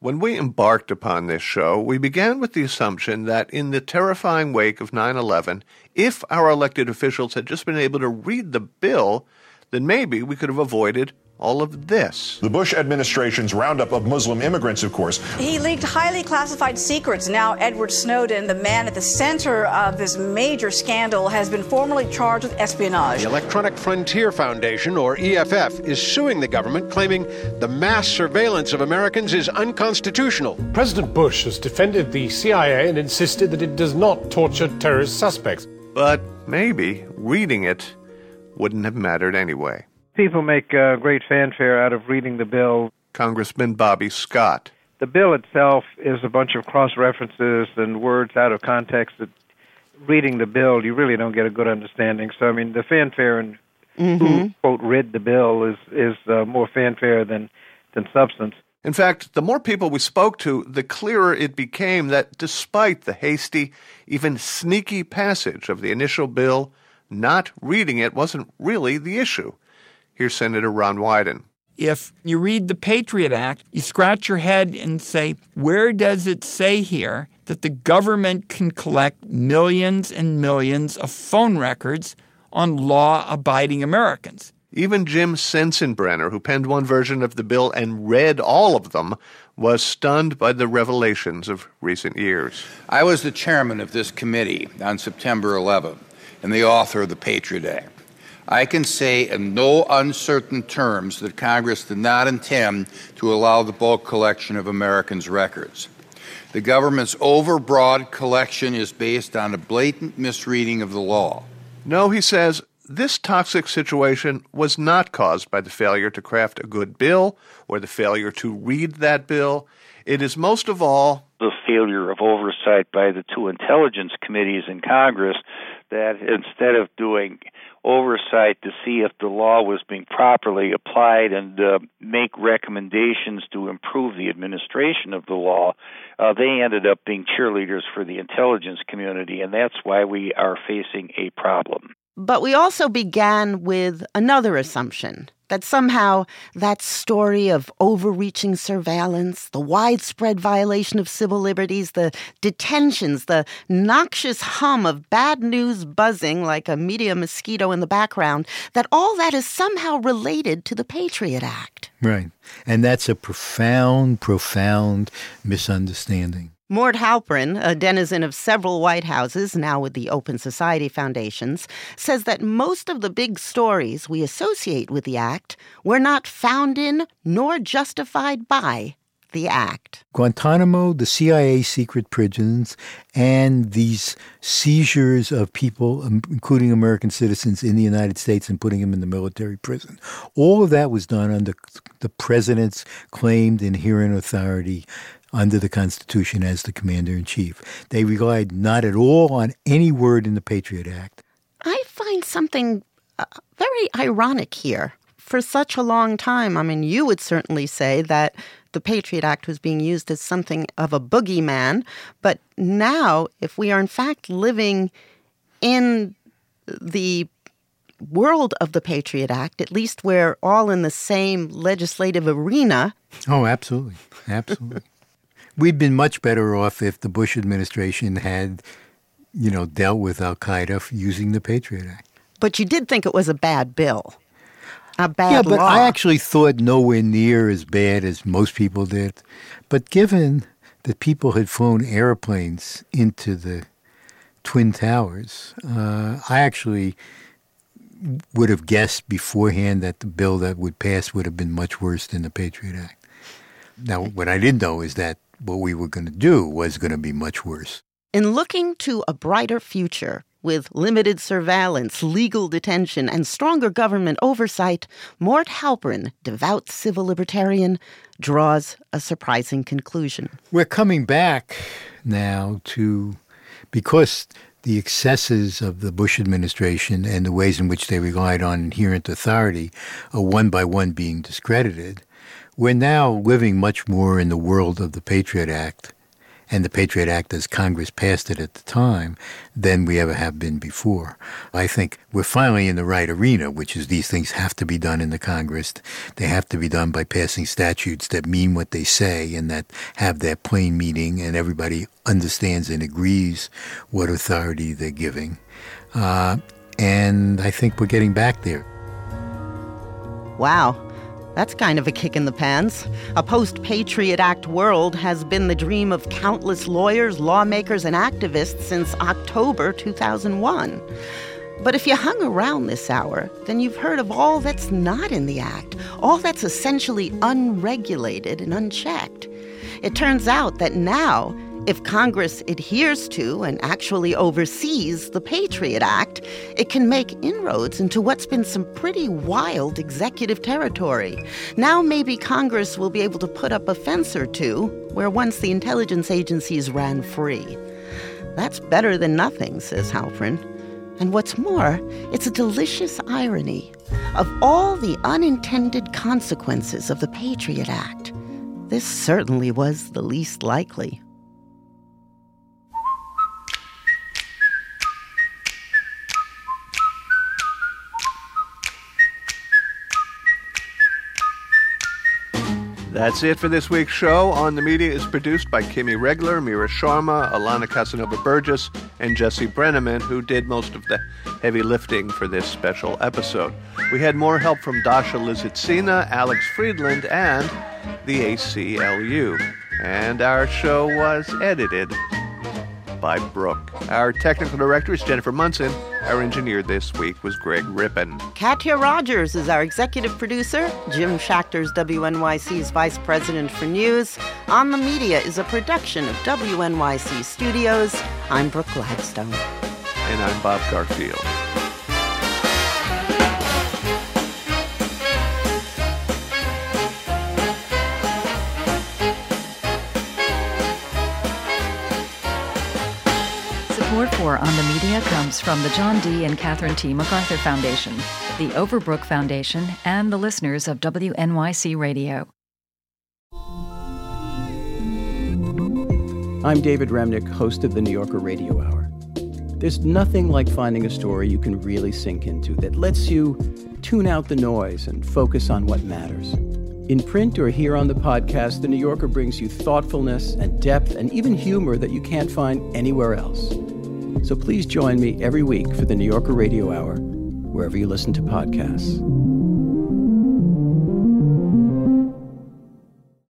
When we embarked upon this show, we began with the assumption that in the terrifying wake of 9/11, if our elected officials had just been able to read the bill, then maybe we could have avoided all of this. The Bush administration's roundup of Muslim immigrants, of course. He leaked highly classified secrets. Now Edward Snowden, the man at the center of this major scandal, has been formally charged with espionage. The Electronic Frontier Foundation, or EFF, is suing the government, claiming the mass surveillance of Americans is unconstitutional. President Bush has defended the CIA and insisted that it does not torture terrorist suspects. But maybe reading it wouldn't have mattered anyway. People make great fanfare out of reading the bill. Congressman Bobby Scott. The bill itself is a bunch of cross-references and words out of context that reading the bill, you really don't get a good understanding. So, I mean, the fanfare and who, quote, read the bill is more fanfare than substance. In fact, the more people we spoke to, the clearer it became that despite the hasty, even sneaky passage of the initial bill, not reading it wasn't really the issue. Here's Senator Ron Wyden. If you read the Patriot Act, you scratch your head and say, where does it say here that the government can collect millions and millions of phone records on law-abiding Americans? Even Jim Sensenbrenner, who penned one version of the bill and read all of them, was stunned by the revelations of recent years. I was the chairman of this committee on September 11th and the author of the Patriot Act. I can say in no uncertain terms that Congress did not intend to allow the bulk collection of Americans' records. The government's overbroad collection is based on a blatant misreading of the law. No, he says, this toxic situation was not caused by the failure to craft a good bill or the failure to read that bill. It is most of all the failure of oversight by the two intelligence committees in Congress that instead of doing oversight to see if the law was being properly applied and make recommendations to improve the administration of the law, they ended up being cheerleaders for the intelligence community, and that's why we are facing a problem. But we also began with another assumption, that somehow that story of overreaching surveillance, the widespread violation of civil liberties, the detentions, the noxious hum of bad news buzzing like a media mosquito in the background, that all that is somehow related to the Patriot Act. Right. And that's a profound, profound misunderstanding. Mort Halperin, a denizen of several White Houses, now with the Open Society Foundations, says that most of the big stories we associate with the Act were not found in nor justified by the Act. Guantanamo, the CIA secret prisons, and these seizures of people, including American citizens in the United States and putting them in the military prison. All of that was done under the president's claimed inherent authority under the Constitution as the commander-in-chief. They relied not at all on any word in the Patriot Act. I find something very ironic here. For such a long time, I mean, you would certainly say that the Patriot Act was being used as something of a boogeyman. But now, if we are in fact living in the world of the Patriot Act, at least we're all in the same legislative arena. Oh, absolutely. Absolutely. We'd been much better off if the Bush administration had, dealt with al-Qaeda using the Patriot Act. But you did think it was a bad bill, a bad law. Yeah, but I actually thought nowhere near as bad as most people did. But given that people had flown airplanes into the Twin Towers, I actually would have guessed beforehand that the bill that would pass would have been much worse than the Patriot Act. Now, what I didn't know is that what we were going to do was going to be much worse. In looking to a brighter future with limited surveillance, legal detention, and stronger government oversight, Mort Halperin, devout civil libertarian, draws a surprising conclusion. We're coming back now to, because the excesses of the Bush administration and the ways in which they relied on inherent authority are one by one being discredited, we're now living much more in the world of the Patriot Act and the Patriot Act as Congress passed it at the time than we ever have been before. I think we're finally in the right arena, which is these things have to be done in the Congress. They have to be done by passing statutes that mean what they say and that have that plain meaning, and everybody understands and agrees what authority they're giving. And I think we're getting back there. Wow. That's kind of a kick in the pants. A post-Patriot Act world has been the dream of countless lawyers, lawmakers, and activists since October 2001. But if you hung around this hour, then you've heard of all that's not in the Act, all that's essentially unregulated and unchecked. It turns out that now, if Congress adheres to and actually oversees the Patriot Act, it can make inroads into what's been some pretty wild executive territory. Now maybe Congress will be able to put up a fence or two where once the intelligence agencies ran free. That's better than nothing, says Halprin. And what's more, it's a delicious irony. Of all the unintended consequences of the Patriot Act, this certainly was the least likely. That's it for this week's show. On the Media is produced by Kimmy Regler, Mira Sharma, Alana Casanova-Burgess, and Jesse Brenneman, who did most of the heavy lifting for this special episode. We had more help from Dasha Lizitsina, Alex Friedland, and the ACLU. And our show was edited by Brooke. Our technical director is Jennifer Munson. Our engineer this week was Greg Rippin. Katya Rogers is our executive producer. Jim Schachter's WNYC's vice president for news. On the Media is a production of WNYC Studios. I'm Brooke Gladstone. And I'm Bob Garfield. Support for On the Media comes from the John D. and Catherine T. MacArthur Foundation, the Overbrook Foundation, and the listeners of WNYC Radio. I'm David Remnick, host of the New Yorker Radio Hour. There's nothing like finding a story you can really sink into that lets you tune out the noise and focus on what matters. In print or here on the podcast, The New Yorker brings you thoughtfulness and depth and even humor that you can't find anywhere else. So please join me every week for the New Yorker Radio Hour, wherever you listen to podcasts.